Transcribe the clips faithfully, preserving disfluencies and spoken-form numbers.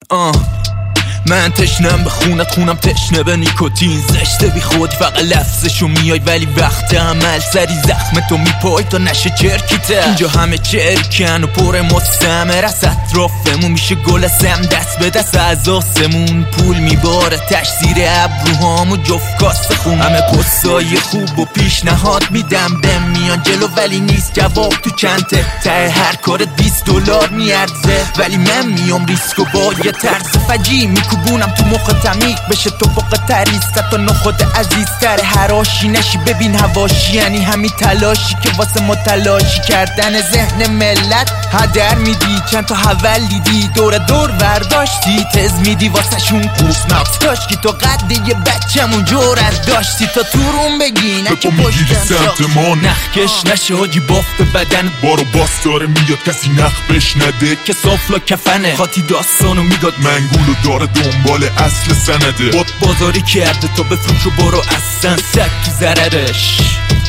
آه من تشنم به خونت، خونم تشنه به نیکوتین. زشته بی خود فقط لفظشو میای ولی وقت عمل سری زخم تو میپای تا نشه چرکیته. اینجا همه چرکن و پر مستمر از اطرافمون میشه گل سم دست به دست از آسمون. پول میباره تش زیر ابروهامو جفت کاسه خون. همه پستای خوب و پیشنهاد میدم بهم میان جلو ولی نیست جواب تو چنته. ته هر کارت بیست دلار میارزه ولی من میام ریسک و با یه طرز فجی میکوبونم تو مخ تمیق بشه تو فوق تریست تا نخود عزیزتر هراشی نشی. ببین هواشی یعنی همین تلاشی که واسه متلاشی کردن ذهن ملت هدر میدی. چند تا حول دیدی دور دور برداشتی تز میدی واسه شون قوس مغز داشت که تو قد یه بچمون جورت داشتی تا تو روم بگی نه که پشتم سمت ما نخکش نشه حاجی بافت بدن بارو باس داره میاد کسی نخ بشنده که صافلا کفنه خاطی داستانو میداد منگولو داره دنبال اصل سنده. باد بازاری کرده تا بفروش و برو اصلا سکی زررش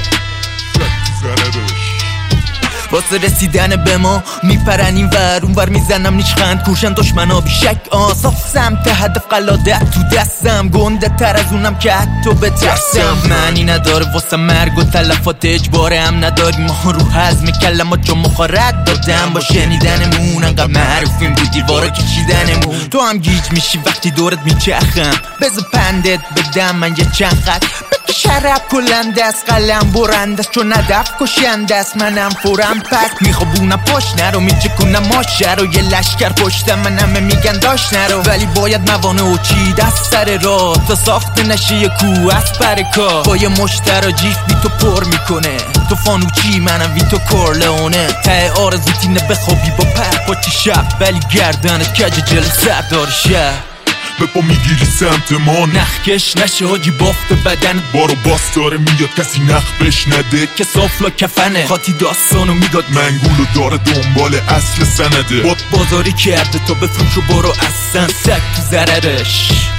واسه رسیدن به ما میپرن این ور اون ور میزنم نیشخند کوشن دشمنا بیشک آصاف سمت هدف قلادت تو دستم گنده تر از اونم که حتی بترسم. معنی نداره واسه مرگ و تلفات اجباره هم نداری ما رو هضم کلمات چون مخارد دادم با شنیدنمون انقدر معروفیم بود دیوارا کشیدنمون. تو هم گیج میشی وقتی دورت میچخم بذار پندت بدم من یه چند خط شرب کلنده است قلم برنده است چون هدف کشنده است منم فورم پس میخوابونم پشت نرو میچکونم ماشه رو یه لشکر پشتم من همه میگن داشت نرو ولی باید موانع و چی دست سر راه تا ساخته نشه یه کوه از پر کار با یه مشتر جیف بی تو پر میکنه. تو فانوچی منم وی تو کورلئونه ته آرزو تینه بخوابی با پر پاچی شب ولی گردنت کج جل سردار شب به پا میگیری سمت ما نخکش نشه حاجی بافت بدن بارو باس داره میاد کسی نخ بشنده که صافلا کفنه خاطی داستانو میداد منگولو داره دنبال اصل سنده. باد بازاری کرده تا بفروش و برو اصلا سکی زررش